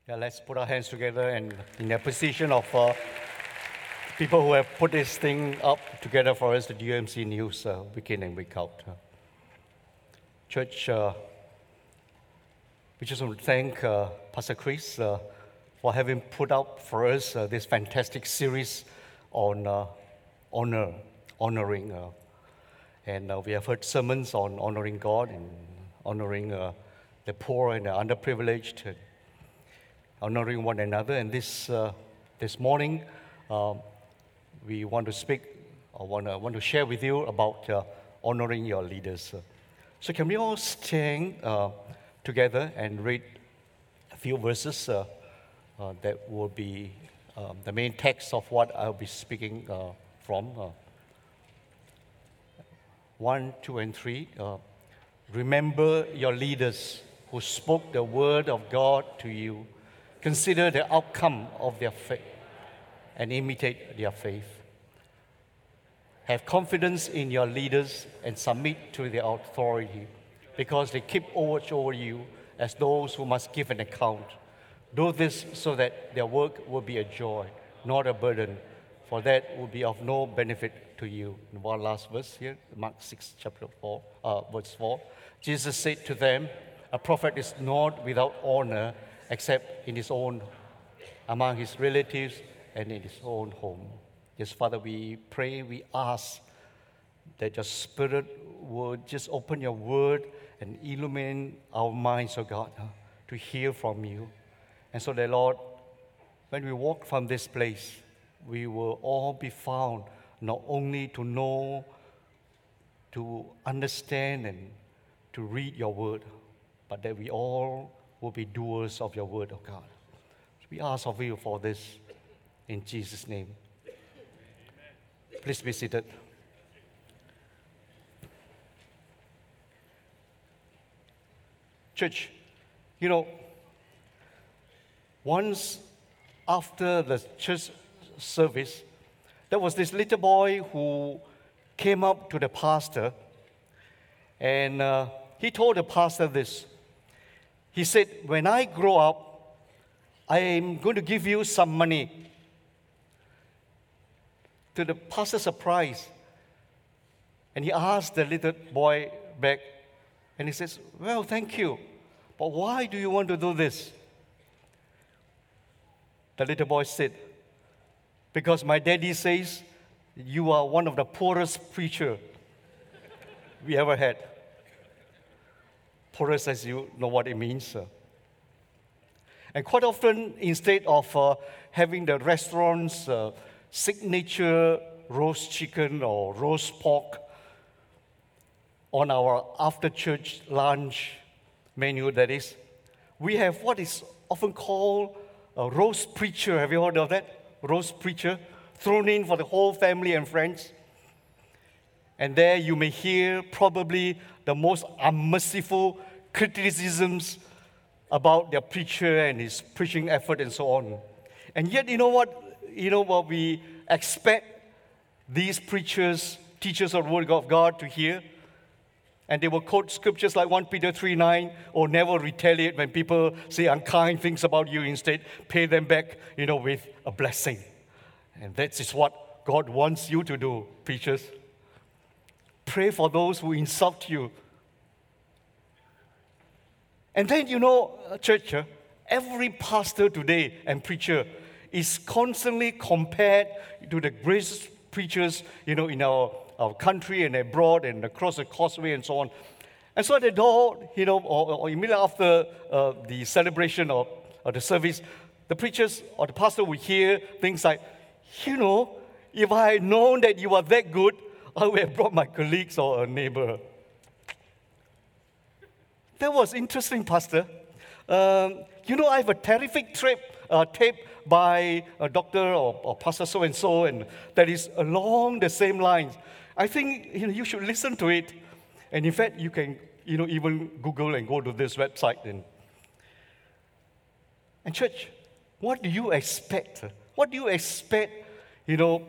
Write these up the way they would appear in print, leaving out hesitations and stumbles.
Yeah, let's put our hands together and in a position of people who have put this thing up together for us, the DMC News, week in and week out. Church, we just want to thank Pastor Chris for having put up for us this fantastic series on honoring. And we have heard sermons on honoring God and honoring the poor and the underprivileged, honoring one another. And this morning, we want to speak, or want to share with you about honoring your leaders. So can we all stand together and read a few verses that will be the main text of what I'll be speaking from. 1, 2, and 3. Remember your leaders who spoke the word of God to you. Consider the outcome of their faith and imitate their faith. Have confidence in your leaders and submit to their authority, because they keep watch over you as those who must give an account. Do this so that their work will be a joy, not a burden, for that will be of no benefit to you. And one last verse here, Mark 6, chapter 4, verse 4. Jesus said to them, a prophet is not without honor except in his own, among his relatives and in his own home. Yes, Father, we pray, we ask that your Spirit would just open your word and illumine our minds, oh God, to hear from you. And so that, Lord, when we walk from this place, we will all be found not only to know, to understand, and to read your word, but that we all will be doers of your word, oh God. We ask of you for this in Jesus' name. Please be seated. Church, once after the church service, there was this little boy who came up to the pastor, and he told the pastor this. He said, when I grow up, I am going to give you some money. To the pastor's surprise, and he asked the little boy back, and he says, well, thank you, but why do you want to do this? The little boy said, because my daddy says you are one of the poorest preacher we ever had. Poorest, as you know what it means. And quite often, instead of having the restaurant's signature roast chicken or roast pork on our after-church lunch menu, that is, we have what is often called a roast preacher. Have you heard of that? Roast preacher, thrown in for the whole family and friends. And there you may hear probably the most unmerciful criticisms about their preacher and his preaching effort and so on. And yet, you know what we expect these preachers, teachers of the Word of God to hear? And they will quote scriptures like 1 Peter 3:9, or never retaliate when people say unkind things about you. Instead, pay them back, with a blessing. And that is what God wants you to do, preachers. Pray for those who insult you. And then, church, every pastor today and preacher is constantly compared to the greatest preachers, in our country and abroad and across the causeway and so on. And so at the door, or immediately after the celebration or the service, the preachers or the pastor will hear things like, if I had known that you are that good, I would have brought my colleagues or a neighbor. That was interesting, Pastor. I have a terrific tape by a doctor or pastor so-and-so, and that is along the same lines. I think you should listen to it. And in fact, you can even Google and go to this website. And church, what do you expect? What do you expect,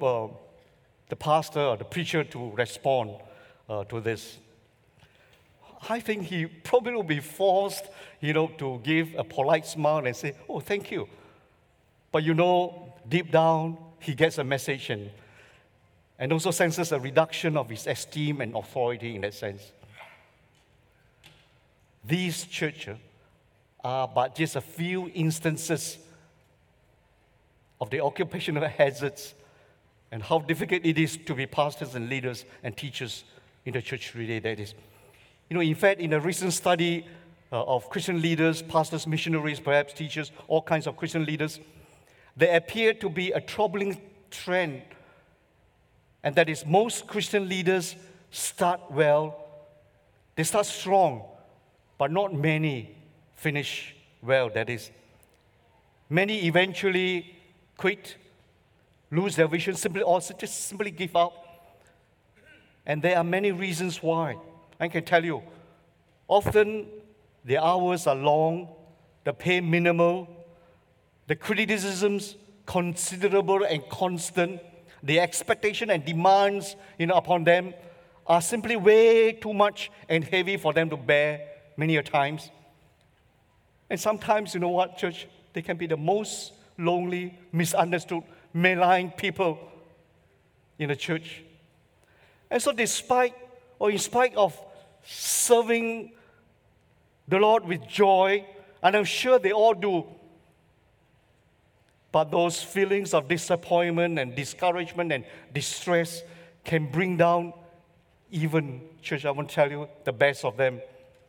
the pastor or the preacher to respond to this? I think he probably will be forced, to give a polite smile and say, "Oh, thank you." But deep down, he gets a message and also senses a reduction of his esteem and authority in that sense. These churches are but just a few instances of the occupational hazards and how difficult it is to be pastors and leaders and teachers in the church today. That is, in fact, in a recent study of Christian leaders, pastors, missionaries, perhaps teachers, all kinds of Christian leaders, there appeared to be a troubling trend, and that is most Christian leaders start well, they start strong, but not many finish well. That is, many eventually quit, lose their vision, simply give up. And there are many reasons why. I can tell you, often the hours are long, the pay minimal, the criticisms considerable and constant, the expectation and demands upon them are simply way too much and heavy for them to bear many a times. And sometimes, church, they can be the most lonely, misunderstood, maligned people in the church. And so in spite of serving the Lord with joy, and I'm sure they all do, but those feelings of disappointment and discouragement and distress can bring down even, church, I want to tell you, the best of them.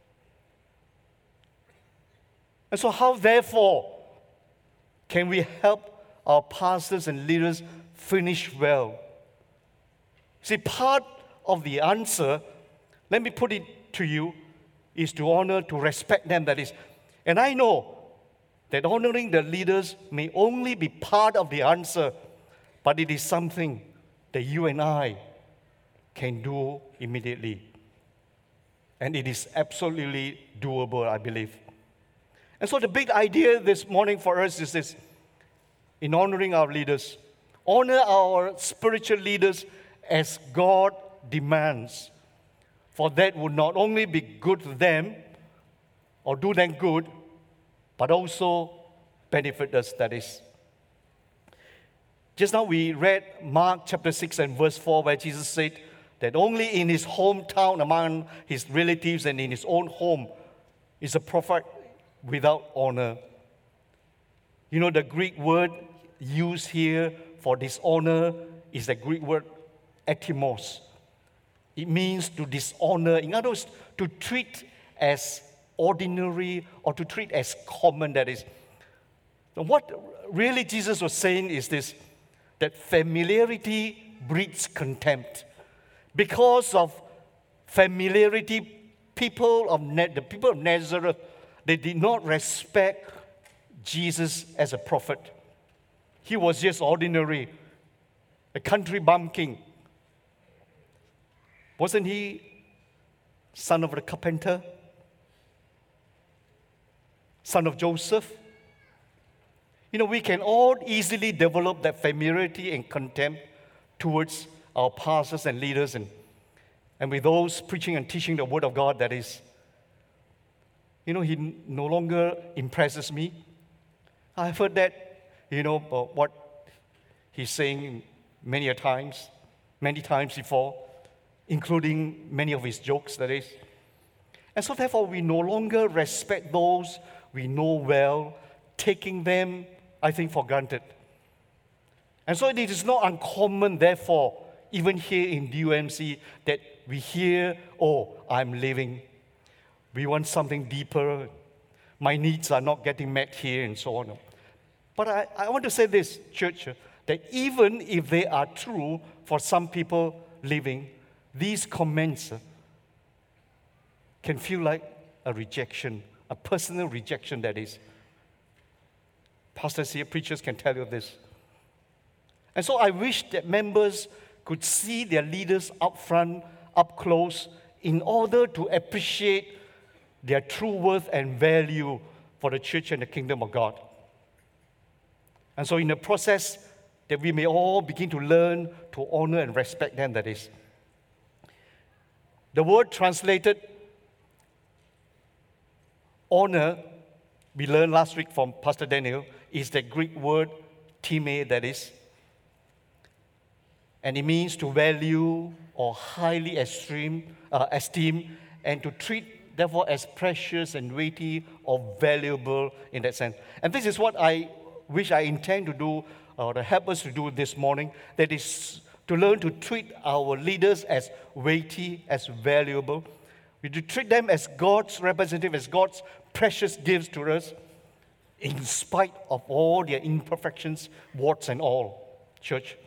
And so how, therefore, can we help our pastors and leaders finish well? See, part of the answer, let me put it to you, is to honor, to respect them, that is. And I know that honoring the leaders may only be part of the answer, but it is something that you and I can do immediately. And it is absolutely doable, I believe. And so the big idea this morning for us is this: in honoring our leaders, honor our spiritual leaders as God demands. For that would not only be good to them or do them good, but also benefit us, that is. Just now we read Mark chapter 6 and verse 4, where Jesus said that only in his hometown, among his relatives and in his own home, is a prophet without honor. The Greek word used here for dishonor is the Greek word ekimos. It means to dishonor. In other words, to treat as ordinary or to treat as common, that is. Now, what really Jesus was saying is this, that familiarity breeds contempt. Because of familiarity, the people of Nazareth, they did not respect Jesus as a prophet. He was just ordinary, a country bumpkin. Wasn't he son of a carpenter? Son of Joseph? We can all easily develop that familiarity and contempt towards our pastors and leaders and with those preaching and teaching the Word of God, that is. He no longer impresses me. I've heard that, what he's saying many times before, including many of his jokes, that is. And so therefore, we no longer respect those we know well, taking them, I think, for granted. And so it is not uncommon, therefore, even here in DUMC, that we hear, "Oh, I'm leaving. We want something deeper. My needs are not getting met here," and so on. But I want to say this, church, that even if they are true for some people leaving, these comments can feel like a rejection, a personal rejection, that is. Pastors here, preachers can tell you this. And so I wish that members could see their leaders up front, up close, in order to appreciate their true worth and value for the church and the kingdom of God. And so in the process, that we may all begin to learn to honor and respect them, that is. The word translated Honor, we learned last week from Pastor Daniel, is the Greek word time, that is. And it means to value or highly esteem, and to treat, therefore, as precious and weighty or valuable in that sense. And this is what I intend to do, or to help us to do this morning, that is to learn to treat our leaders as weighty, as valuable. We to treat them as God's representative, as God's precious gifts to us, in spite of all their imperfections, warts and all, church.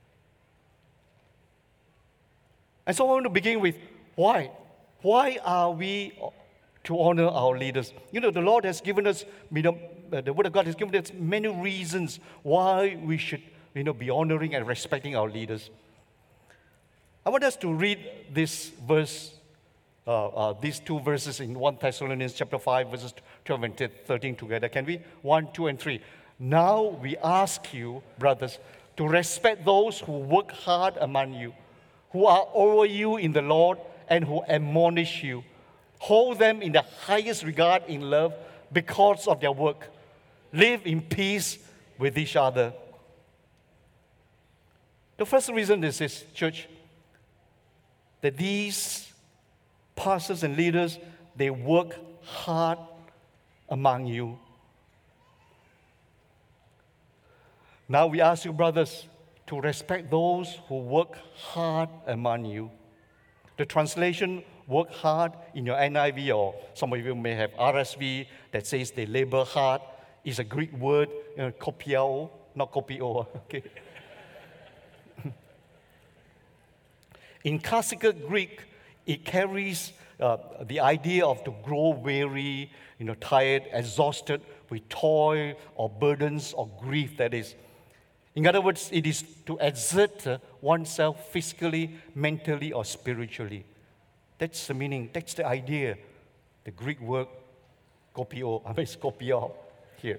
And so I want to begin with why. Why are we to honor our leaders? You know, the Lord has given us, the Word of God has given us many reasons why we should, be honoring and respecting our leaders. I want us to read this verse, these two verses in 1 Thessalonians chapter 5, verses 12 and 13 together. Can we? 1, 2, and 3. Now we ask you, brothers, to respect those who work hard among you, who are over you in the Lord, and who admonish you. Hold them in the highest regard in love because of their work. Live in peace with each other. The first reason is this, church, that these pastors and leaders, they work hard among you. Now we ask you, brothers, to respect those who work hard among you. The translation, work hard, in your NIV, or some of you may have RSV that says they labor hard, is a Greek word, kopiao, not kopio, okay? In classical Greek, it carries the idea of to grow weary, tired, exhausted with toil or burdens or grief, that is. In other words, it is to exert oneself physically, mentally, or spiritually. That's the meaning, that's the idea. The Greek word, skopio here.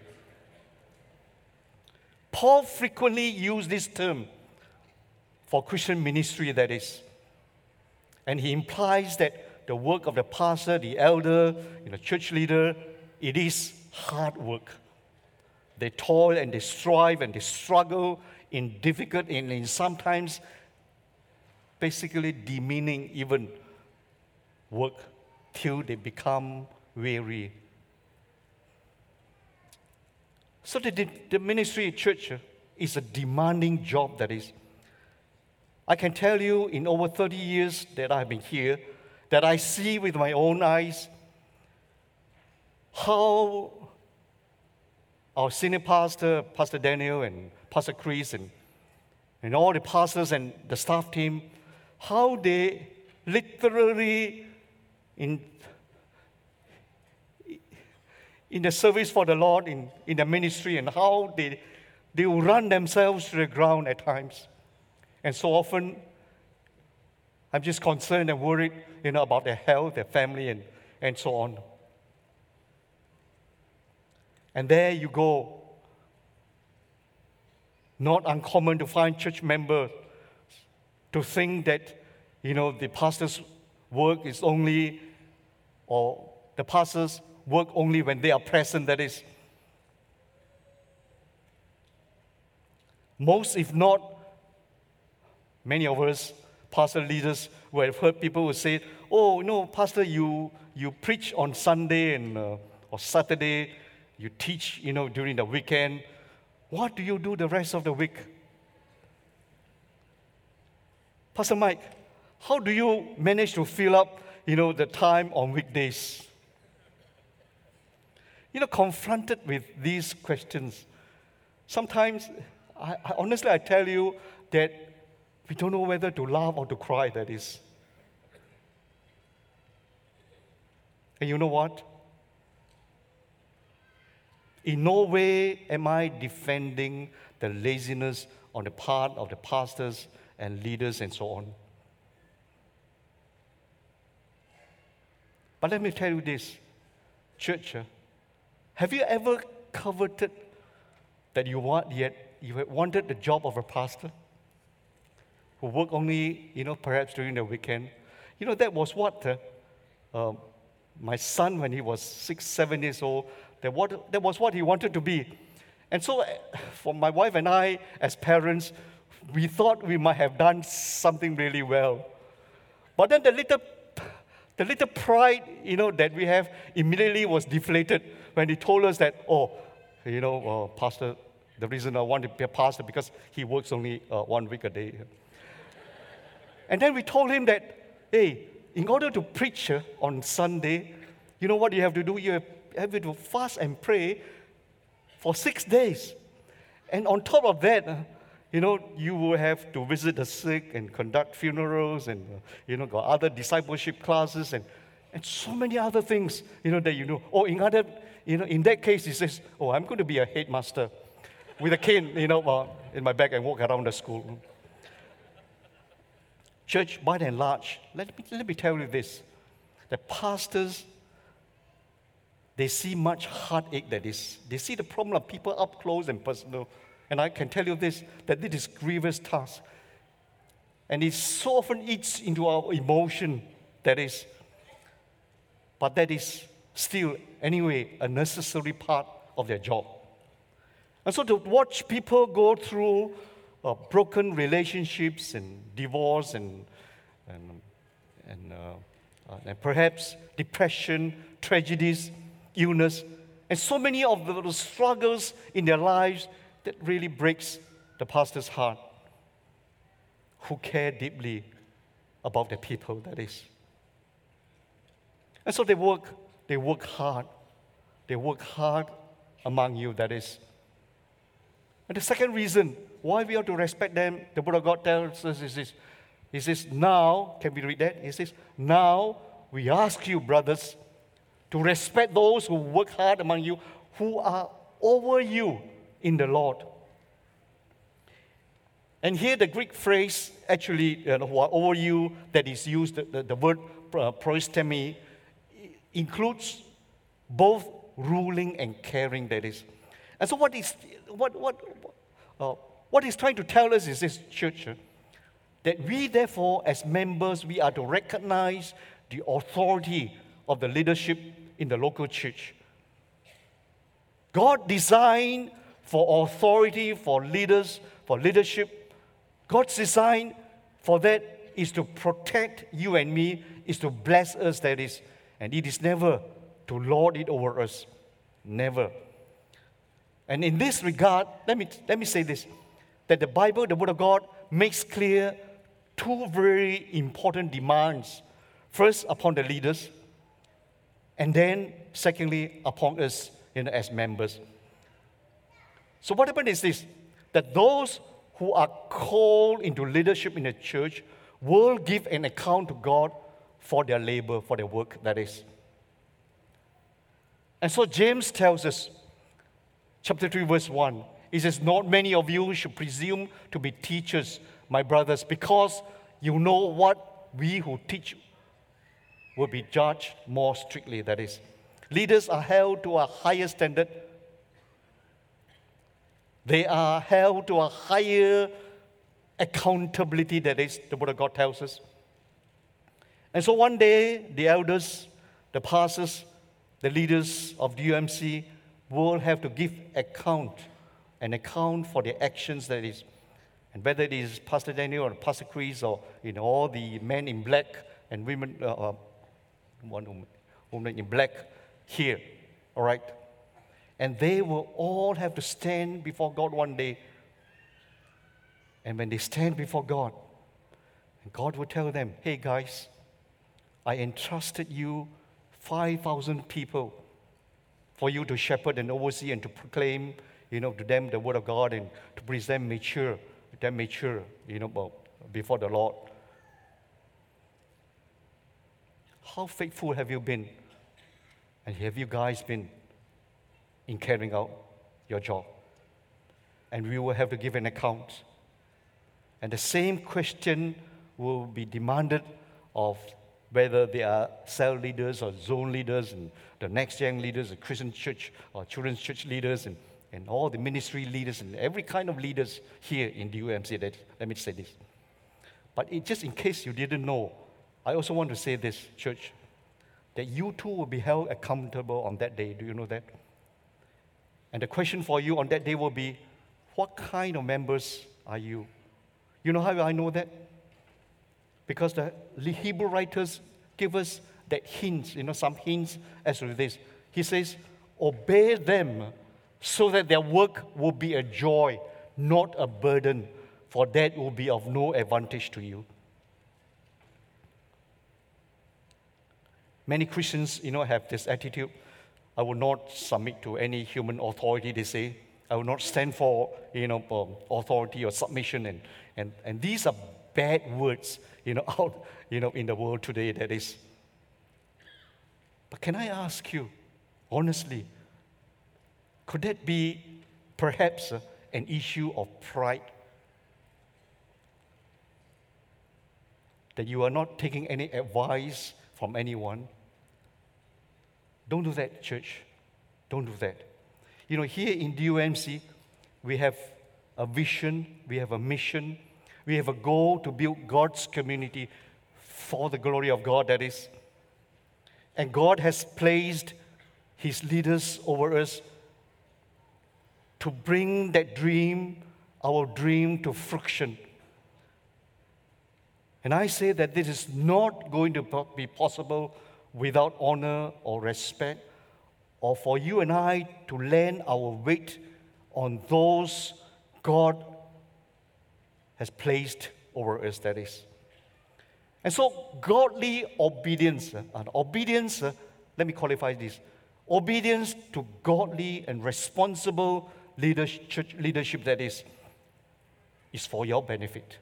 Paul frequently used this term for Christian ministry, that is. And he implies that the work of the pastor, the elder, church leader, it is hard work. They toil and they strive and they struggle in difficult and in sometimes basically demeaning even work till they become weary. So the ministry church is a demanding job, that is. I can tell you in over 30 years that I've been here, that I see with my own eyes how our senior pastor, Pastor Daniel and Pastor Chris and all the pastors and the staff team, how they literally in the service for the Lord, in the ministry, and how they will run themselves to the ground at times. And so often, I'm just concerned and worried, about their health, their family, and so on. And there you go. Not uncommon to find church members to think that, the pastor's work is only, or the pastors work only when they are present, that is. Most, if not, many of us, pastor leaders, who have heard people who say, oh, pastor, you preach on Sunday and or Saturday, you teach, during the weekend. What do you do the rest of the week? Pastor Mike, how do you manage to fill up, the time on weekdays? Confronted with these questions, sometimes, honestly, I tell you that we don't know whether to laugh or to cry, that is. And you know what? In no way am I defending the laziness on the part of the pastors and leaders and so on. But let me tell you this, church, have you ever coveted that you had wanted the job of a pastor who worked only, perhaps during the weekend? That was what my son, when he was 6, 7 years old, that was what he wanted to be. And so, for my wife and I, as parents, we thought we might have done something really well. But then the little pride, that we have immediately was deflated when he told us that, Pastor, the reason I want to be a pastor because he works only 1 week a day. And then we told him that, hey, in order to preach on Sunday, you know what you have to do? You have to fast and pray for 6 days. And on top of that, you will have to visit the sick and conduct funerals and, got other discipleship classes and so many other things, that you know. Or in that case, he says, I'm going to be a headmaster with a cane, in my bag and walk around the school. Church, by and large, let me tell you this, the pastors, they see much heartache that is. They see the problem of people up close and personal. And I can tell you this, that this is grievous task. And it so often eats into our emotion, that is. But that is still, anyway, a necessary part of their job. And so to watch people go through broken relationships and divorce and perhaps depression, tragedies, illness, and so many of the struggles in their lives, that really breaks the pastor's heart, who care deeply about the people, that is. And so they work hard. They work hard among you, that is. And the second reason why we ought to respect them, the Word of God tells us is this. He says, now, can we read that? He says, now we ask you, brothers, to respect those who work hard among you, who are over you in the Lord. And here the Greek phrase, actually, who are over you, that is used, the word proistemi, includes both ruling and caring, that is. And so what he's trying to tell us is this, church, that we therefore, as members, we are to recognize the authority of the leadership in the local church. God designed for authority, for leaders, for leadership. God's design for that is to protect you and me, is to bless us, that is. And it is never to lord it over us. Never. And in this regard, let me say this, that the Bible, the Word of God, makes clear two very important demands. First, upon the leaders, and then, secondly, upon us as members. So what happened is this, that those who are called into leadership in the church will give an account to God for their labor, for their work, that is. And so James tells us, chapter 3, verse 1, he says, not many of you should presume to be teachers, my brothers, because you know what we who teach will be judged more strictly, that is. Leaders are held to a higher standard. They are held to a higher accountability, that is, the Word of God tells us. And so one day, the elders, the pastors, the leaders of DUMC will have to give an account for their actions, that is. And whether it is Pastor Daniel or Pastor Chris or all the men in black and women, woman in black here, all right? And they will all have to stand before God one day. And when they stand before God, God will tell them, hey guys, I entrusted you 5,000 people for you to shepherd and oversee and to proclaim, to them the Word of God and to present mature, before the Lord. How faithful have you been? And have you guys been in carrying out your job? And we will have to give an account. And the same question will be demanded of whether they are cell leaders or zone leaders and the next gen leaders, the Christian church or children's church leaders and all the ministry leaders and every kind of leaders here in DUMC. Let me say this. But just in case you didn't know, I also want to say this, church, that you too will be held accountable on that day. Do you know that? And the question for you on that day will be, what kind of members are you? You know how I know that? Because the Hebrew writers give us that hints, some hints as to this. He says, obey them so that their work will be a joy, not a burden, for that will be of no advantage to you. Many Christians, have this attitude. I will not submit to any human authority, they say. I will not stand for, authority or submission. And these are bad words, out, in the world today, that is. But can I ask you, honestly, could that be perhaps an issue of pride? That you are not taking any advice from anyone? Don't do that, church. Don't do that. Here in DOMC, we have a vision, we have a mission, we have a goal to build God's community for the glory of God, that is. And God has placed His leaders over us to bring that dream, our dream, to fruition. And I say that this is not going to be possible without honor or respect, or for you and I to lend our weight on those God has placed over us, that is. And so, godly obedience, let me qualify this. Obedience to godly and responsible church leadership, that is for your benefit.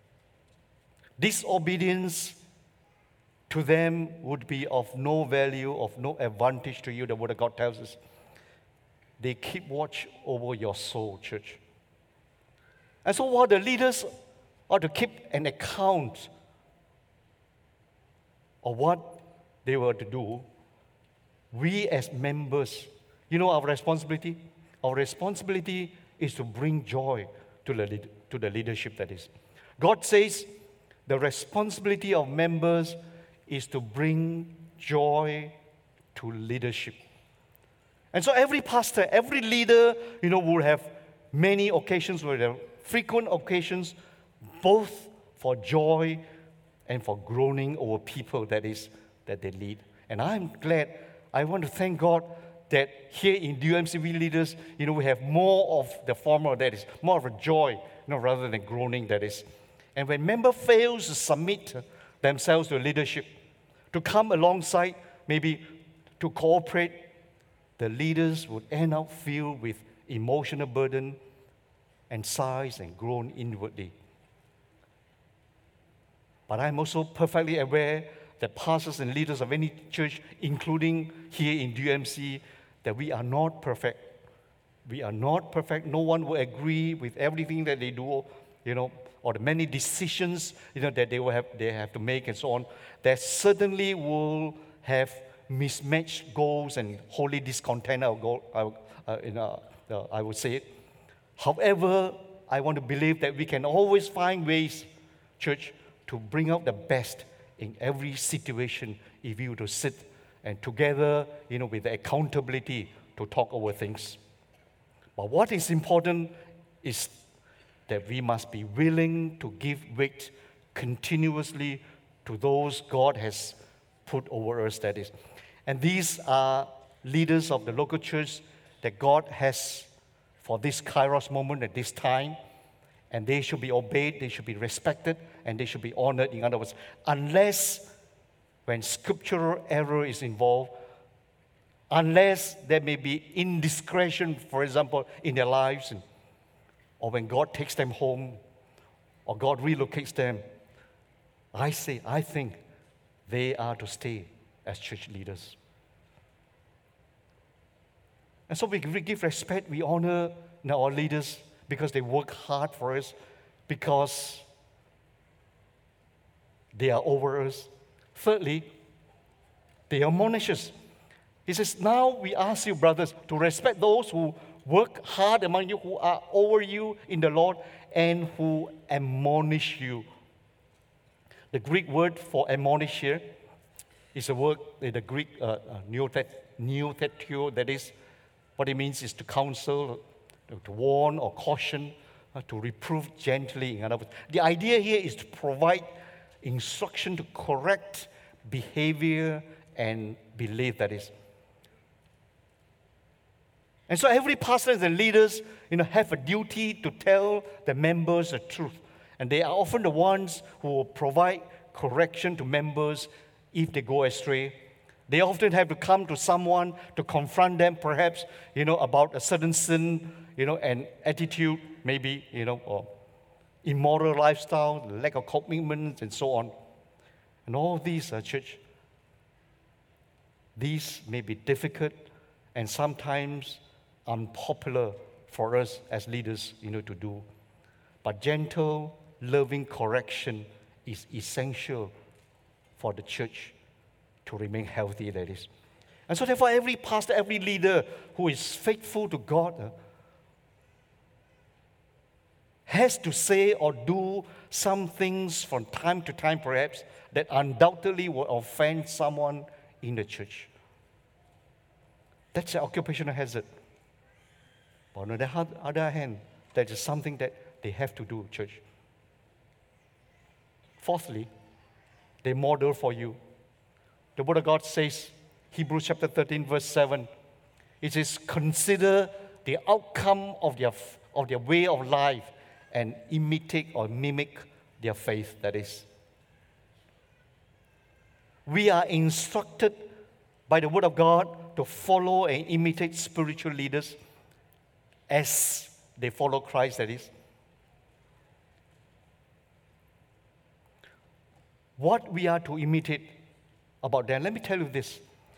Disobedience to them would be of no value, of no advantage to you, the Word of God tells us. They keep watch over your soul, church. And so while the leaders are to keep an account of what they were to do, we as members, our responsibility? Our responsibility is to bring joy to the leadership, that is. God says the responsibility of members is to bring joy to leadership. And so every pastor, every leader, will have many occasions, will have frequent occasions, both for joy and for groaning over people, that they lead. And I'm glad, I want to thank God that here in DOMC, we leaders, we have more of the former, that is, more of a joy, rather than groaning, that is. And when member fails to submit themselves to leadership, to come alongside, maybe to cooperate, the leaders would end up filled with emotional burden and sighs and groan inwardly. But I'm also perfectly aware that pastors and leaders of any church, including here in DOMC, that we are not perfect. We are not perfect. No one will agree with everything that they do, or the many decisions, that they have to make and so on. There certainly will have mismatched goals and wholly discontent, I would say it. However, I want to believe that we can always find ways, church, to bring out the best in every situation if we were to sit and together, with the accountability to talk over things. But what is important is that we must be willing to give weight continuously to those God has put over us, that is. And these are leaders of the local church that God has for this Kairos moment at this time, and they should be obeyed, they should be respected, and they should be honored. In other words, unless when scriptural error is involved, unless there may be indiscretion, for example, in their lives, or when God takes them home, or God relocates them, I think they are to stay as church leaders. And so we give respect, we honor our leaders because they work hard for us, because they are over us. Thirdly, they admonish us. He says, now we ask you, brothers, to respect those who work hard among you, who are over you in the Lord, and who admonish you. The Greek word for admonish here It's a word in the Greek, neothetio, that is, what it means is to counsel, to warn or caution, to reprove gently. In other words, the idea here is to provide instruction to correct behavior and belief, that is. And so every pastor and leaders, have a duty to tell the members the truth. And they are often the ones who will provide correction to members if they go astray. They often have to come to someone to confront them, perhaps, about a certain sin, and attitude, maybe, or immoral lifestyle, lack of commitment, and so on. And all these, church, these may be difficult and sometimes unpopular for us as leaders, to do. But gentle, loving correction is essential for the church to remain healthy, that is. And so therefore, every pastor, every leader who is faithful to God has to say or do some things from time to time, perhaps, that undoubtedly will offend someone in the church. That's an occupational hazard. But on the other hand, that is something that they have to do, church. Fourthly, they model for you. The Word of God says, Hebrews chapter 13, verse 7, it says, consider the outcome of their way of life and imitate or mimic their faith, that is. We are instructed by the Word of God to follow and imitate spiritual leaders as they follow Christ, that is. What we are to imitate about them, let me tell you this.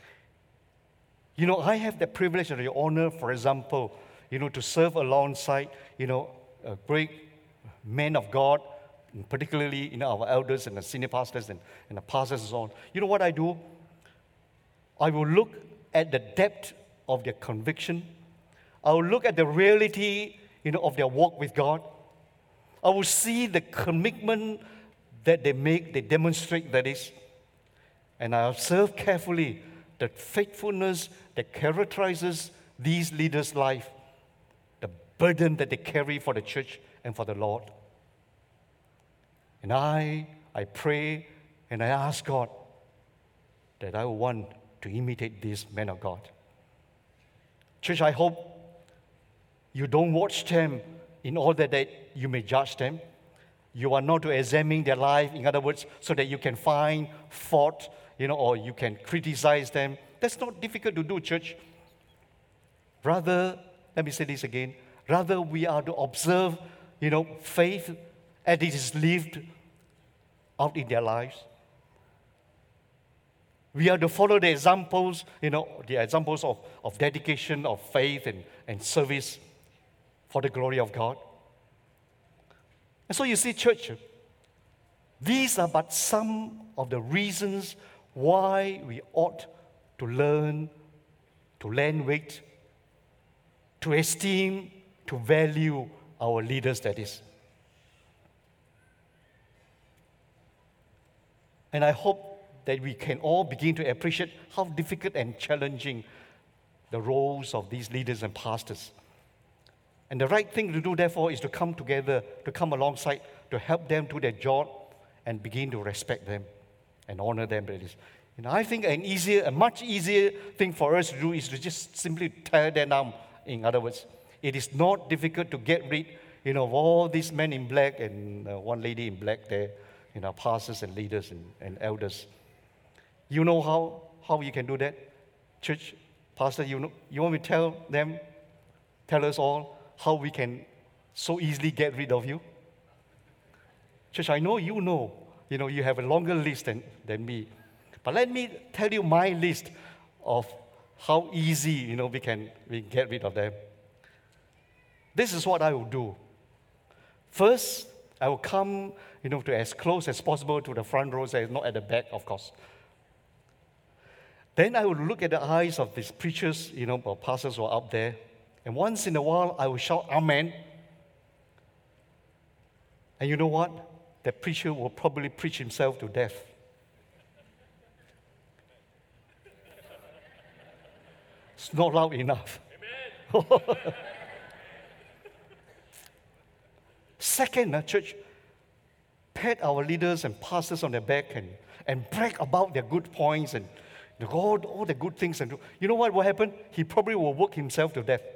I have the privilege and the honor, for example, to serve alongside, a great men of God, particularly, our elders and the senior pastors and the pastors and so on. You know what I do? I will look at the depth of their conviction. I will look at the reality, of their walk with God. I will see the commitment that they make, they demonstrate, that is. And I observe carefully the faithfulness that characterizes these leaders' life, the burden that they carry for the church and for the Lord. And I pray and I ask God that I want to imitate these men of God. Church, I hope you don't watch them in order that you may judge them. You are not to examine their life, in other words, so that you can find fault, or you can criticize them. That's not difficult to do, church. Rather, let me say this again, rather we are to observe, faith as it is lived out in their lives. We are to follow the examples, the examples of dedication, of faith and service for the glory of God. And so you see, church, these are but some of the reasons why we ought to learn, to lend weight, to esteem, to value our leaders, that is. And I hope that we can all begin to appreciate how difficult and challenging the roles of these leaders and pastors. And the right thing to do, therefore, is to come together, to come alongside, to help them do their job and begin to respect them and honor them. I think a much easier thing for us to do is to just simply tear them down. In other words, it is not difficult to get rid, of all these men in black and one lady in black there, pastors and leaders and elders. You know how you can do that? Church, pastor, you want me to tell us all, how we can so easily get rid of you? Church, I know you know. You have a longer list than me. But let me tell you my list of how easy, we can get rid of them. This is what I will do. First, I will come, to as close as possible to the front rows, not at the back, of course. Then I will look at the eyes of these preachers, or pastors who are up there. And once in a while, I will shout, Amen. And you know what? That preacher will probably preach himself to death. It's not loud enough. Second, church, pat our leaders and pastors on their back and brag about their good points and all the good things. And you know what will happen? He probably will work himself to death.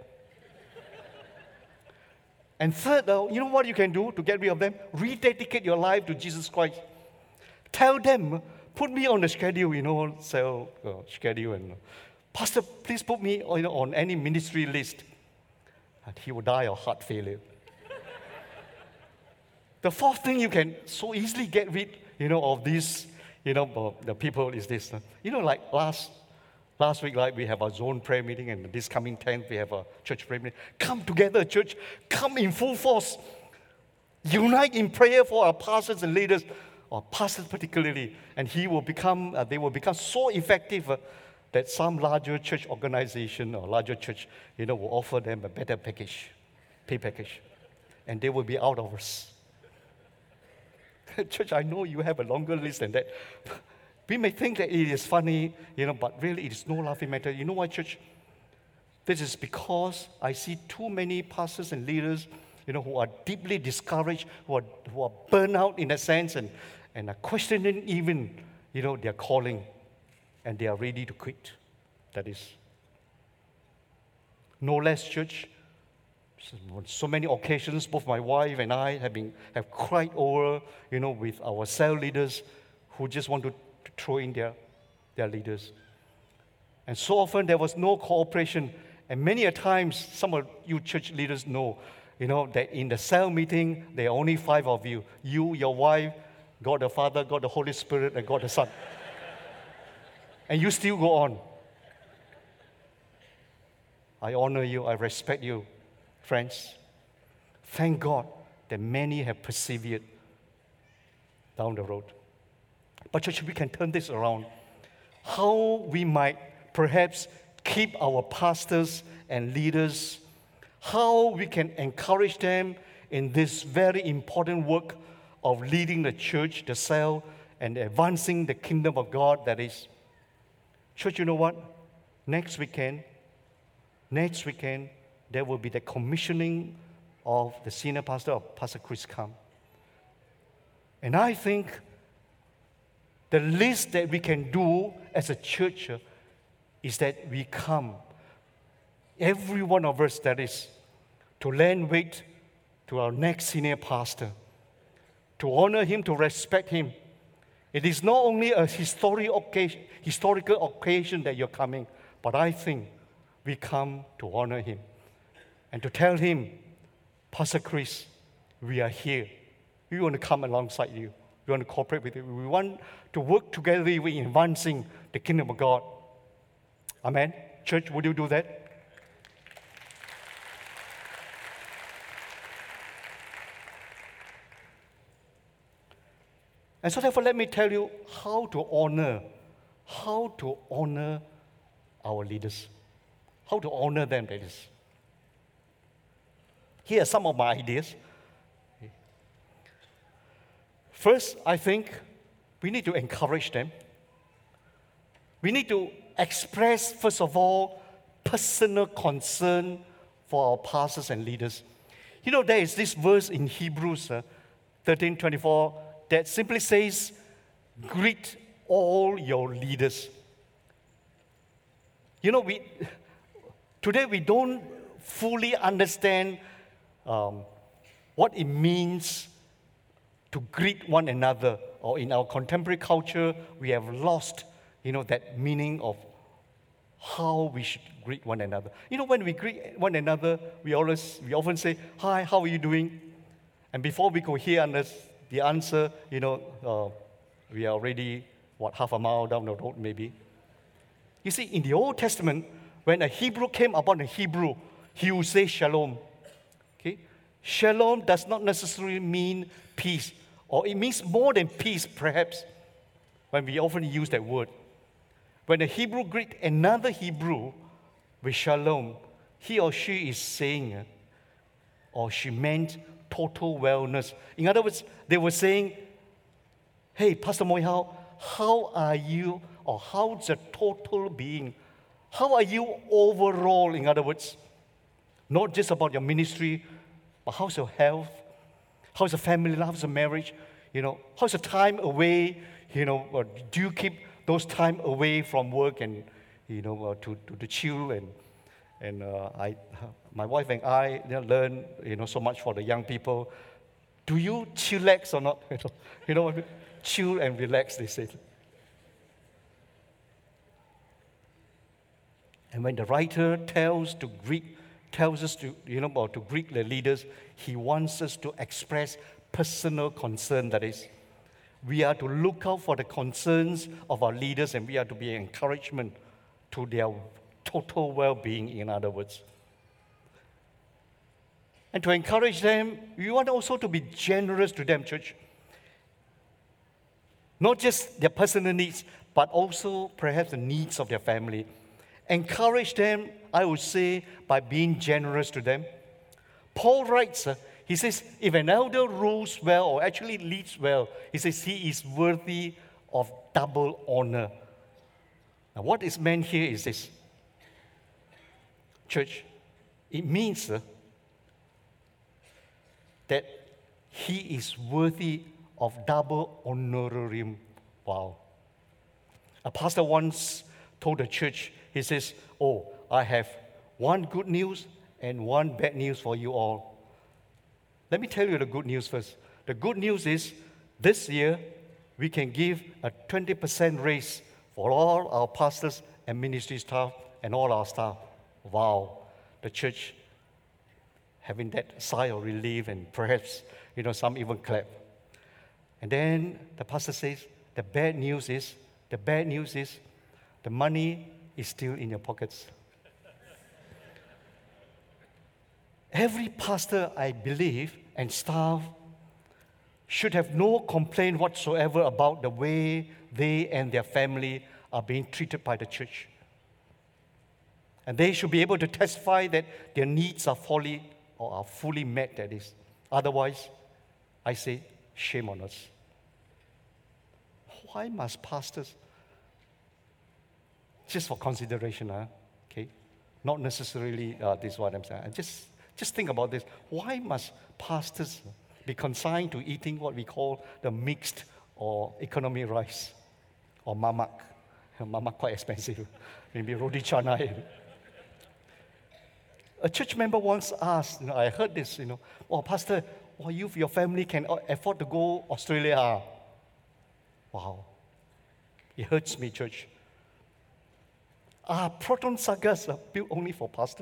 And third, you know what you can do to get rid of them? Rededicate your life to Jesus Christ. Tell them, put me on the schedule, cell schedule. And Pastor, please put me on any ministry list. And he will die of heart failure. The fourth thing you can so easily get rid, of these, the people is this. Like last week, we have a zone prayer meeting, and this coming 10th, we have a church prayer meeting. Come together, church. Come in full force. Unite in prayer for our pastors and leaders, or pastors particularly, and they will become so effective that some larger church organization or larger church, will offer them a better pay package, and they will be out of us. Church, I know you have a longer list than that. We may think that it is funny, but really it is no laughing matter. You know why, church? This is because I see too many pastors and leaders, who are deeply discouraged, who are burned out in a sense, and are questioning even, their calling, and they are ready to quit. That is. No less, church. On so many occasions, both my wife and I have cried over, with our cell leaders who just want to throw in their leaders. And so often there was no cooperation. And many a times, some of you church leaders know, that in the cell meeting, there are only 5 of you. You, your wife, God the Father, God the Holy Spirit, and God the Son. And you still go on. I honor you, I respect you, friends. Thank God that many have persevered down the road. But church, we can turn this around. How we might perhaps keep our pastors and leaders, how we can encourage them in this very important work of leading the church, the cell, and advancing the kingdom of God, that is. Church, you know what? Next weekend, there will be the commissioning of the senior pastor of Pastor Chris Kam. And I think the least that we can do as a church is that we come, every one of us that is, to lend weight to our next senior pastor, to honor him, to respect him. It is not only a historical occasion that you're coming, but I think we come to honor him and to tell him, Pastor Chris, we are here. We want to come alongside you. We want to cooperate with you. We want to work together with you in advancing the kingdom of God. Amen. Church, would you do that? And so therefore, let me tell you how to honor our leaders. How to honor them, that is. Here are some of my ideas. First, I think we need to encourage them. We need to express, first of all, personal concern for our pastors and leaders. There is this verse in Hebrews 13:24 that simply says, greet all your leaders. Today we don't fully understand what it means to greet one another, or in our contemporary culture, we have lost, that meaning of how we should greet one another. When we greet one another, we often say, "Hi, how are you doing?" And before we could hear the answer, we are already half a mile down the road, maybe. You see, in the Old Testament, when a Hebrew came upon a Hebrew, he would say shalom. Okay, shalom does not necessarily mean peace, or it means more than peace, perhaps, when we often use that word. When a Hebrew greets another Hebrew with shalom, he or she is saying, or she meant total wellness. In other words, they were saying, "Hey, Pastor Moi Hao, how are you, or how's the total being How are you overall, in other words? Not just about your ministry, but how's your health? How's the family life? How's the marriage? How's the time away? Or do you keep those time away from work and, to chill? And my wife and I learn, so much for the young people. Do you chillax or not? You know what I mean? Chill and relax, they say. And when the writer tells us to greet the leaders, he wants us to express personal concern. That is, we are to look out for the concerns of our leaders, and we are to be an encouragement to their total well-being, in other words. And to encourage them, we want also to be generous to them, church. Not just their personal needs, but also perhaps the needs of their family. Encourage them, I would say, by being generous to them. Paul writes, he says, if an elder rules well or actually leads well, he says he is worthy of double honor. Now, what is meant here is this. Church, it means that he is worthy of double honorarium. Wow. A pastor once told the church, he says, I have one good news and one bad news for you all. Let me tell you the good news first. The good news is this year we can give a 20% raise for all our pastors and ministry staff and all our staff. Wow. The church having that sigh of relief, and perhaps, some even clap. And then the pastor says, the bad news is the money is still in your pockets. Every pastor, I believe, and staff should have no complaint whatsoever about the way they and their family are being treated by the church. And they should be able to testify that their needs are fully met, that is. Otherwise, I say, shame on us. Why must pastors? Just for consideration, okay? Not necessarily this is what I'm saying. Just think about this. Why must pastors be consigned to eating what we call the mixed or economy rice or mamak? Mamak quite expensive. Maybe roti canai. A church member once asked, I heard this, Pastor, your family can afford to go Australia. Wow. It hurts me, church. Are proton sagas built only for pastors?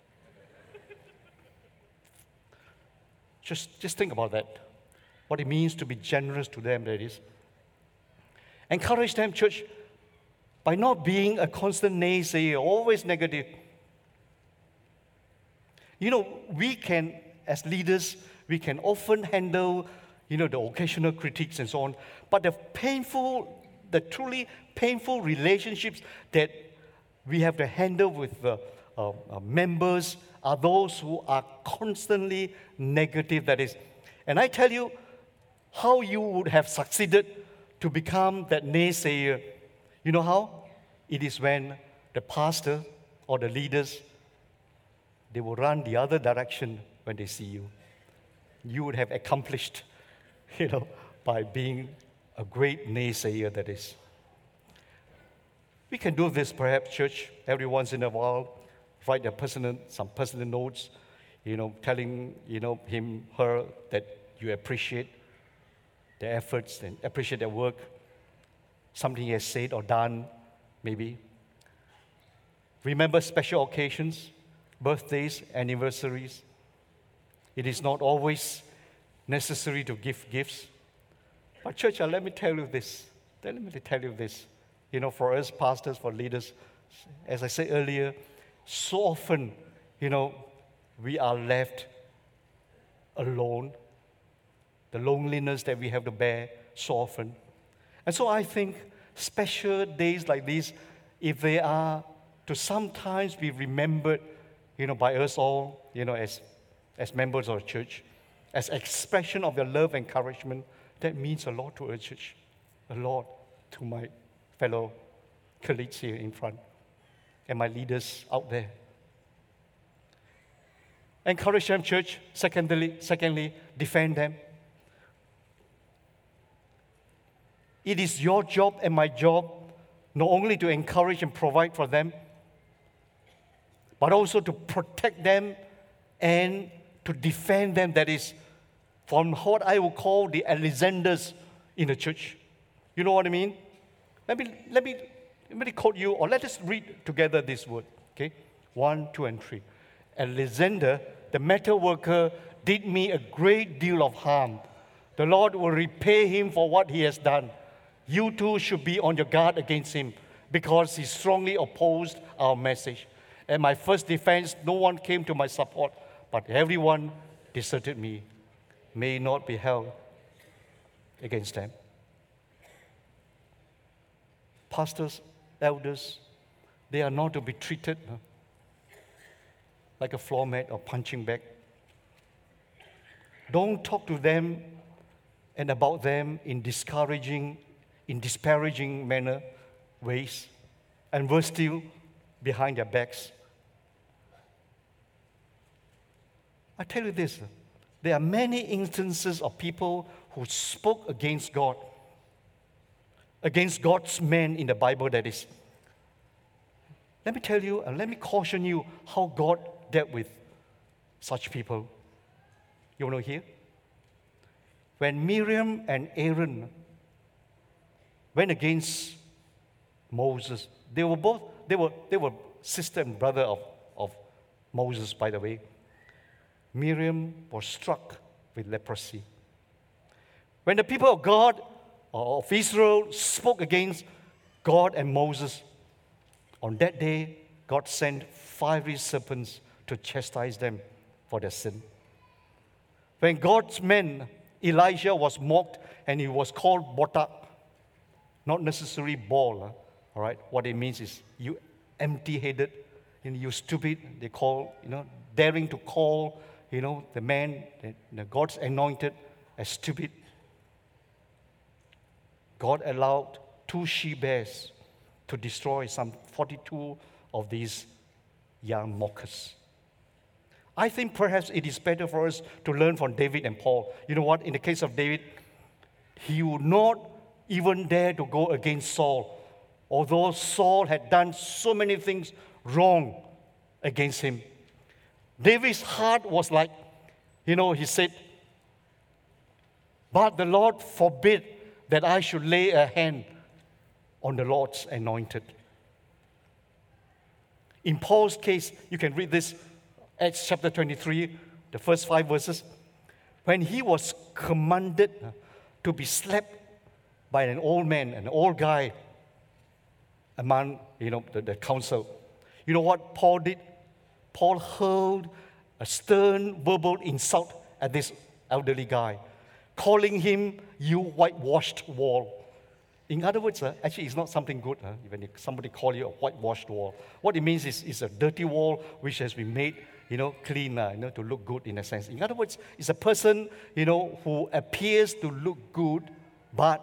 Just think about that. What it means to be generous to them, that is. Encourage them, church, by not being a constant naysayer, always negative. We can, as leaders, we can often handle, the occasional critiques and so on. But the truly painful relationships that we have to handle with members are those who are constantly negative, that is. And I tell you how you would have succeeded to become that naysayer. You know how? It is when the pastor or the leaders, they will run the other direction when they see you. You would have accomplished, by being a great naysayer, that is. We can do this perhaps, church, every once in a while, write some personal notes, telling, him, her, that you appreciate their efforts and appreciate their work, something he has said or done, maybe. Remember special occasions, birthdays, anniversaries. It is not always necessary to give gifts. But church, let me tell you this. For us pastors, for leaders, as I said earlier, so often, we are left alone. The loneliness that we have to bear so often. And so I think special days like these, if they are to sometimes be remembered, by us all, as members of the church, as expression of your love and encouragement, that means a lot to our church, a lot to my fellow colleagues here in front. and my leaders out there. Encourage them, church. Secondly, defend them. It is your job and my job not only to encourage and provide for them, but also to protect them and to defend them. That is, from what I will call the Alexanders in the church. You know what I mean? Let me quote you, or let us read together this word. Okay? 1, 2, and 3. Alexander, the metal worker, did me a great deal of harm. The Lord will repay him for what he has done. You too should be on your guard against him, because he strongly opposed our message. At my first defense, no one came to my support, but everyone deserted me. May not be held against them. Pastors, elders, they are not to be treated like a floor mat or punching bag. Don't talk to them and about them in disparaging manner, ways, and worse still, behind their backs. I tell you this, there are many instances of people who spoke against God, against God's men in the Bible, that is. Let me tell you, and let me caution you how God dealt with such people. You want to hear? When Miriam and Aaron went against Moses, they were sister and brother of Moses, by the way. Miriam was struck with leprosy. When the people of God, or of Israel, spoke against God and Moses, on that day, God sent fiery serpents to chastise them for their sin. When God's man, Elijah, was mocked and he was called botak, not necessarily bald, all right? What it means is you empty-headed, you stupid. They call, daring to call, the man, the God's anointed, as stupid. God allowed 2 she-bears to destroy some 42 of these young mockers. I think perhaps it is better for us to learn from David and Paul. You know what? In the case of David, he would not even dare to go against Saul, although Saul had done so many things wrong against him. David's heart was like, he said, but the Lord forbid that I should lay a hand on the Lord's anointed. In Paul's case, you can read this, Acts chapter 23, the first 5 verses. When he was commanded to be slapped by an old man, an old guy among, the council. You know what Paul did? Paul hurled a stern verbal insult at this elderly guy, calling him, "You whitewashed wall." In other words, actually it's not something good when somebody call you a whitewashed wall. What it means is it's a dirty wall which has been made, clean, to look good in a sense. In other words, it's a person, who appears to look good, but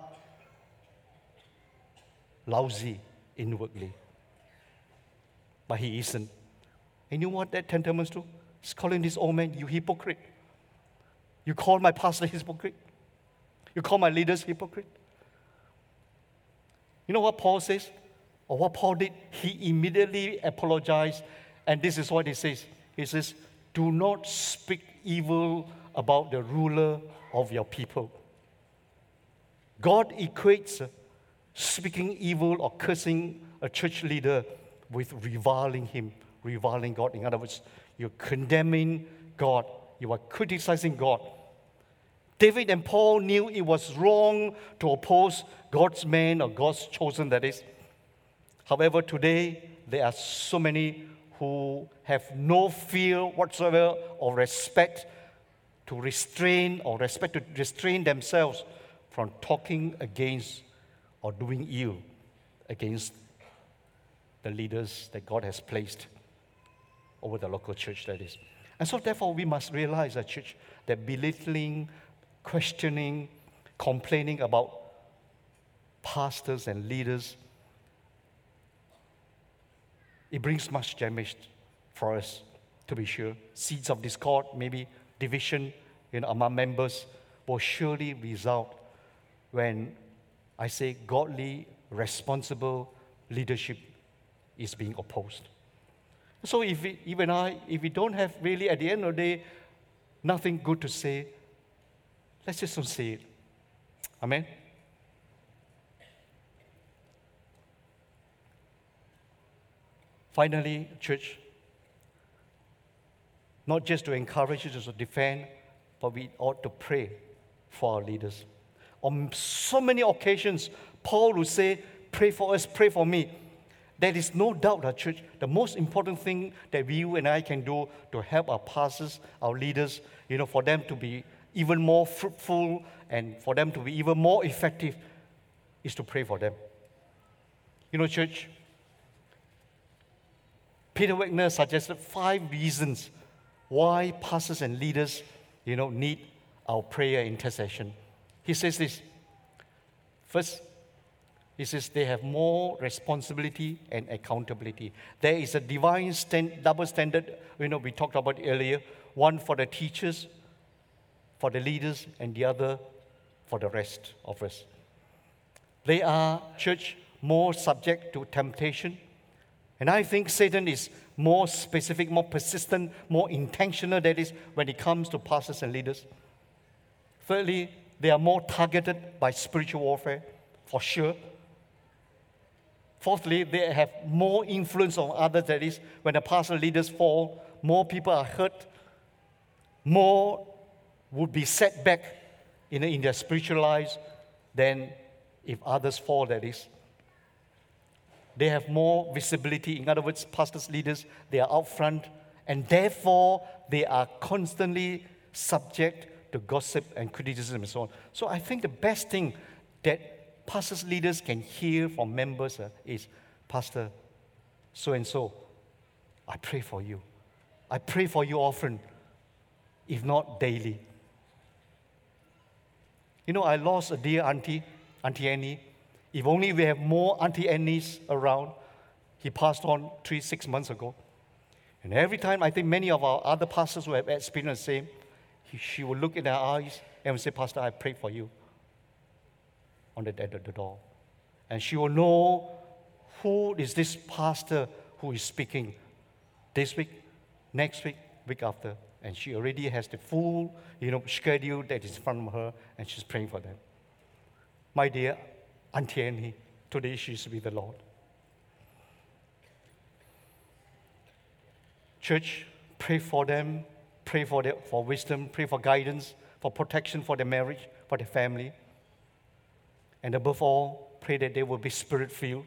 lousy inwardly. But he isn't. And you know what that tantamount to? He's calling this old man, "You hypocrite. You call my pastor hypocrite. You call my leaders hypocrite." You know what Paul says? Or what Paul did? He immediately apologized. And this is what he says. He says, "Do not speak evil about the ruler of your people." God equates speaking evil or cursing a church leader with reviling him, reviling God. In other words, you're condemning God. You are criticizing God. David and Paul knew it was wrong to oppose God's man or God's chosen, that is. However, today, there are so many who have no fear whatsoever or respect to restrain themselves from talking against or doing ill against the leaders that God has placed over the local church, that is. And so therefore we must realize, as church, that belittling, questioning, complaining about pastors and leaders it brings much damage for us, to be sure. Seeds of discord, maybe division, among members will surely result when I say godly, responsible leadership is being opposed. So if we don't have really, at the end of the day, nothing good to say, let's just don't say it. Amen? Finally, church, not just to encourage us to defend, but we ought to pray for our leaders. On so many occasions, Paul will say, pray for us, pray for me. There is no doubt, our church, the most important thing that you and I can do to help our pastors, our leaders, for them to be even more fruitful and for them to be even more effective is to pray for them. Church, Peter Wagner suggested 5 reasons why pastors and leaders, need our prayer intercession. He says this. First, he says they have more responsibility and accountability. There is a divine double standard, we talked about earlier. One for the teachers, for the leaders, and the other for the rest of us. They are, church, more subject to temptation. And I think Satan is more specific, more persistent, more intentional, that is, when it comes to pastors and leaders. Thirdly, they are more targeted by spiritual warfare, for sure. Fourthly, they have more influence on others, that is, when the pastor leaders fall, more people are hurt, more would be set back in their spiritual lives than if others fall, that is. They have more visibility. In other words, pastors, leaders, they are out front, and therefore they are constantly subject to gossip and criticism and so on. So I think the best thing that pastors, leaders can hear from members is, Pastor, so-and-so, I pray for you. I pray for you often, if not daily. I lost a dear auntie, Auntie Annie. If only we have more Auntie Annies around. He passed on 6 months ago. And every time, I think many of our other pastors who have experienced the same, she will look in her eyes and will say, Pastor, I pray for you at the door. And she will know who is this pastor who is speaking this week, next week, week after. And she already has the full, schedule that is in front of her, and she's praying for them. My dear Auntie Annie, today she's with the Lord. Church, pray for them, pray for wisdom, pray for guidance, for protection for their marriage, for their family. And above all, pray that they will be spirit-filled.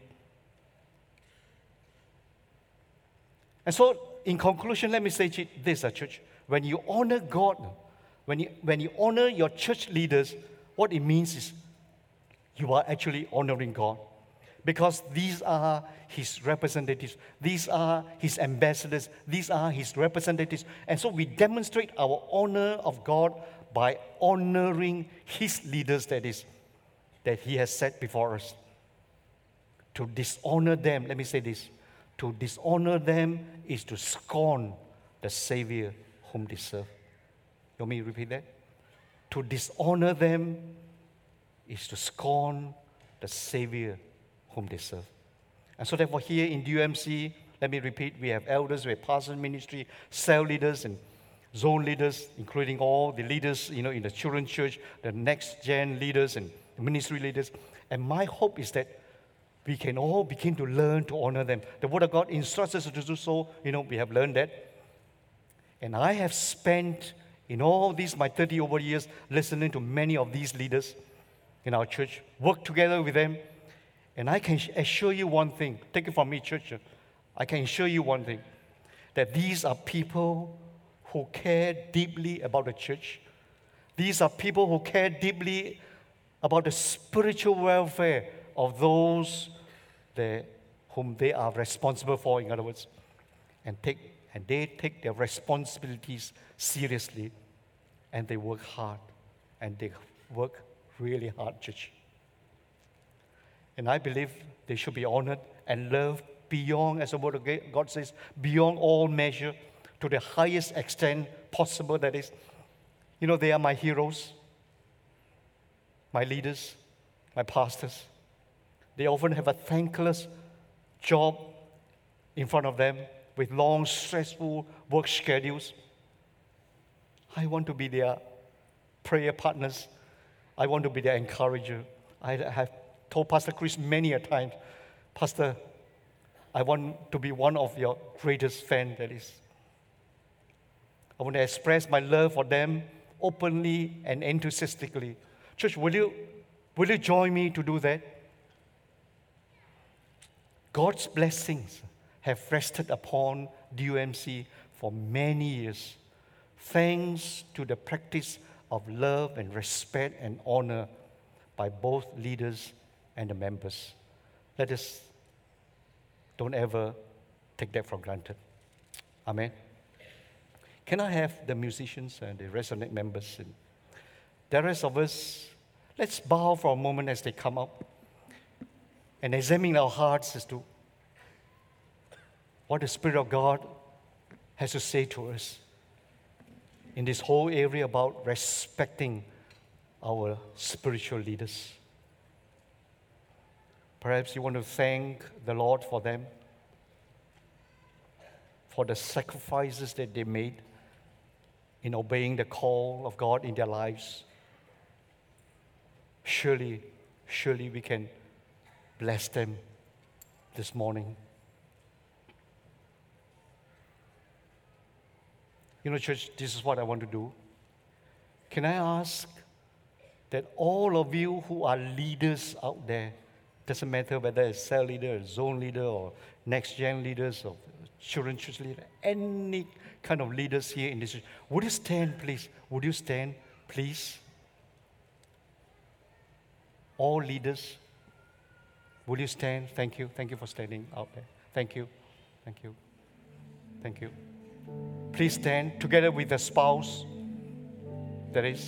And so, in conclusion, let me say this, church. When you honor God, when you honor your church leaders, what it means is you are actually honoring God. Because these are His representatives. These are His ambassadors. These are His representatives. And so we demonstrate our honor of God by honoring His leaders, that He has set before us. To dishonor them, let me say this, to dishonor them is to scorn the Savior whom they serve. You want me to repeat that? To dishonor them is to scorn the Savior whom they serve. And so therefore here in DUMC, let me repeat, we have elders, we have pastors ministry, cell leaders and zone leaders, including all the leaders, in the children's church, the next gen leaders and ministry leaders. And my hope is that we can all begin to learn to honor them. The Word of God instructs us to do so. We have learned that. And I have spent, in all these, my 30 over years, listening to many of these leaders in our church, work together with them. And I can assure you one thing, take it from me, church, I can assure you one thing, that these are people who care deeply about the church. These are people who care deeply about the spiritual welfare of those whom they are responsible for, in other words, and they take their responsibilities seriously, and they work hard, and they work really hard, church. And I believe they should be honored and loved beyond, as the word of God says, beyond all measure, to the highest extent possible, that is. You know, they are my heroes, my leaders, my pastors. They often have a thankless job in front of them with long, stressful work schedules. I want to be their prayer partners. I want to be their encourager. I have told Pastor Chris many a time, Pastor, I want to be one of your greatest fans, that is. I want to express my love for them openly and enthusiastically. Church, will you join me to do that? God's blessings have rested upon DUMC for many years, thanks to the practice of love and respect and honor by both leaders and the members. Let us don't ever take that for granted. Amen. Can I have the musicians and the Resonate members? And the rest of us, let's bow for a moment as they come up and examine our hearts as to what the Spirit of God has to say to us in this whole area about respecting our spiritual leaders. Perhaps you want to thank the Lord for them, for the sacrifices that they made in obeying the call of God in their lives. Surely we can bless them this morning. You know, church, this is what I want to do. Can I ask that all of you who are leaders out there, doesn't matter whether it's cell leader, zone leader, or next gen leaders, or children's church leader, any kind of leaders here in this church, would you stand, please? Would you stand, please? All leaders, would you stand? Thank you. Thank you for standing out there. Thank you. Thank you. Thank you. Please stand together with the spouse. That is.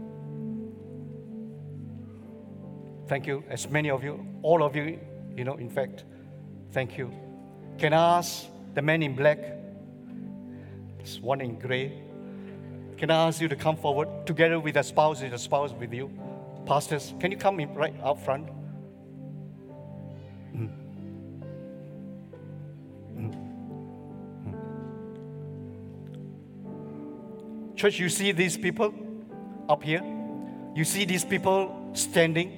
Thank you. As many of you, all of you, in fact, thank you. Can I ask the man in black, there's one in gray, can I ask you to come forward together with the spouse with you? Pastors, can you come in right out front? Church, you see these people up here? You see these people standing?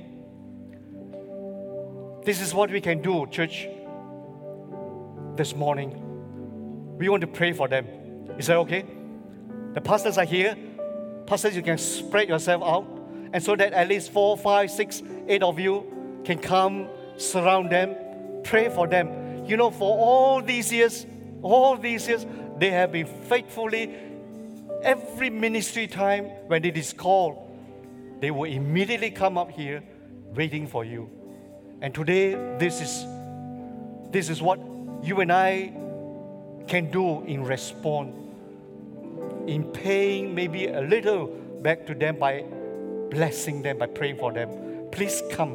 This is what we can do, church, this morning. We want to pray for them. Is that okay? The pastors are here. Pastors, you can spread yourself out, and so that at least 4, 5, 6, 8 of you can come, surround them, pray for them. You know, for all these years, they have been faithfully, every ministry time when it is called, they will immediately come up here waiting for you. And today, this is what you and I can do in response, in paying maybe a little back to them by blessing them, by praying for them. Please come,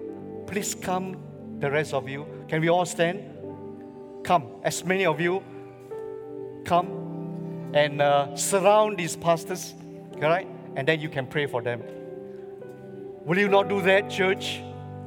the rest of you. Can we all stand? Come, as many of you, come and surround these pastors, all right? And then you can pray for them. Will you not do that, church?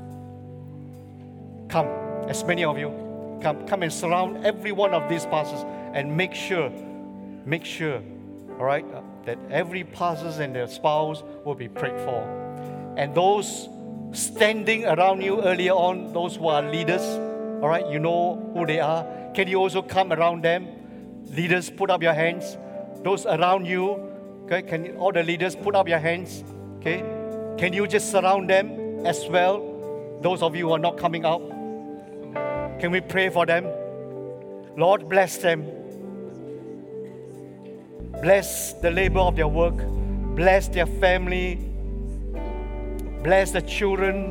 Come, as many of you, come and surround every one of these pastors and make sure, all right, that every pastor and their spouse will be prayed for. And those standing around you earlier on, those who are leaders, all right, you know who they are. Can you also come around them? Leaders, put up your hands. Those around you, okay, all the leaders put up your hands, okay? Can you just surround them as well? Those of you who are not coming out, can we pray for them? Lord, bless them. Bless the labor of their work. Bless their family. Bless the children.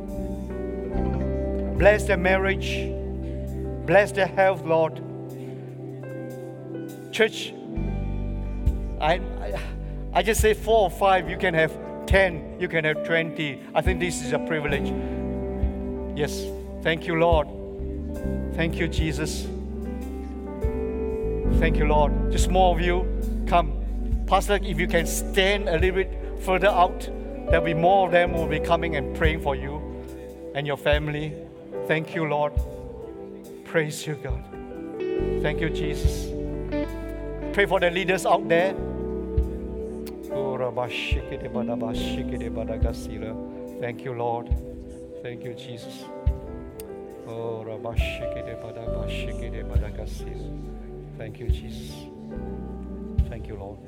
Bless their marriage. Bless their health, Lord. Church, I just say 4 or 5. You can have 10. You can have 20. I think this is a privilege. Yes. Thank you, Lord. Thank you, Jesus. Thank you, Lord. Just more of you. Come. Pastor, if you can stand a little bit further out, there'll be more of them who will be coming and praying for you and your family. Thank you, Lord. Praise you, God. Thank you, Jesus. Pray for the leaders out there. Thank you, Lord. Thank you, Jesus. Thank you, Jesus. Thank you, Lord.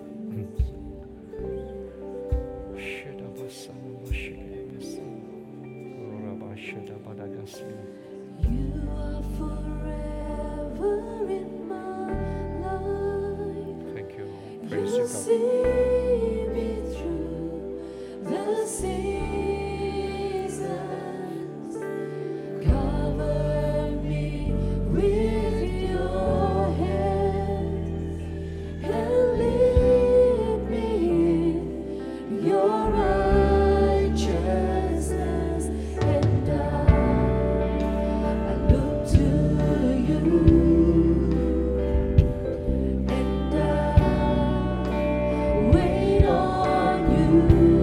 You are forever in my life. Thank you. Praise you, You God. see me through the seasons. Cover me with your hand and lead me in your righteousness. And I look to you, and I wait on you.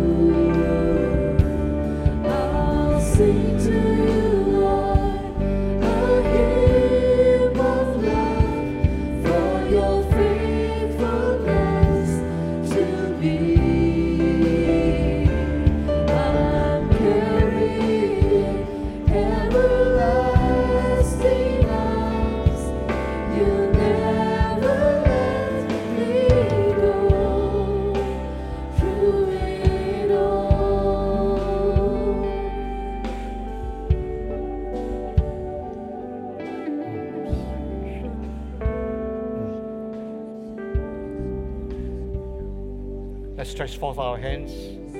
I'll sing to you, Lord, a hymn of love for your faithfulness to me. I'm carrying everlasting arms. You never let me go through it all. Let's stretch forth our hands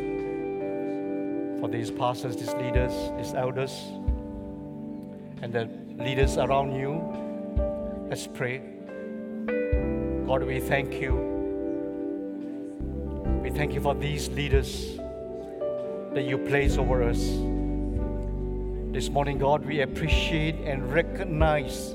for these pastors, these leaders, these elders, and the leaders around you. Let's pray. God, we thank you. We thank you for these leaders that you place over us. This morning, God, we appreciate and recognize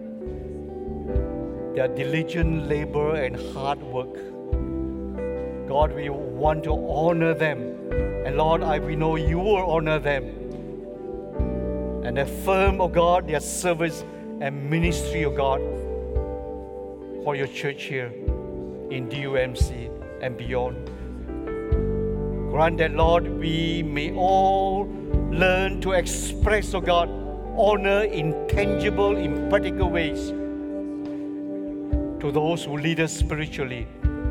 their diligent labor and hard work. God, we want to honor them. And Lord, we know you will honor them. And affirm, oh God, their service and ministry, oh God, for your church here in DUMC and beyond. Grant that, Lord, we may all learn to express, oh God, honor in tangible, in practical ways to those who lead us spiritually.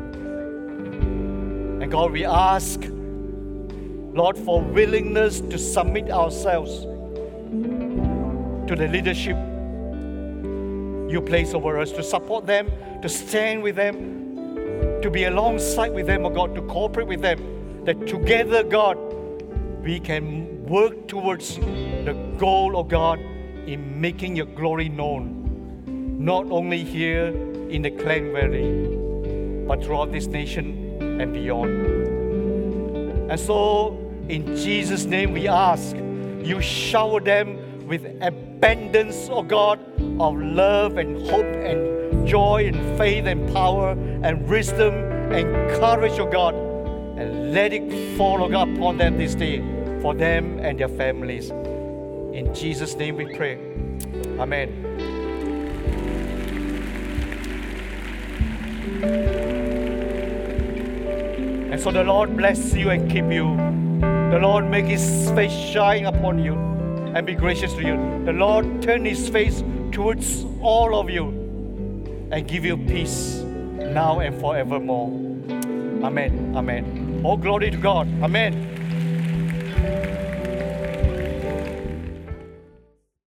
And God, we ask, Lord, for willingness to submit ourselves to the leadership you place over us, to support them, to stand with them, to be alongside with them, oh God, to cooperate with them, that together, God, we can work towards the goal, oh God, in making your glory known, not only here in the Klang Valley, but throughout this nation and beyond. And so, in Jesus' name we ask, you shower them with abundance, oh God, of love and hope and joy and faith and power and wisdom and courage, oh God, and let it fall, oh God, upon them this day, for them and their families. In Jesus' name we pray. Amen. And so the Lord bless you and keep you. The Lord make His face shine upon you and be gracious to you. The Lord turn His face towards all of you and give you peace now and forevermore. Amen. Amen. All glory to God. Amen.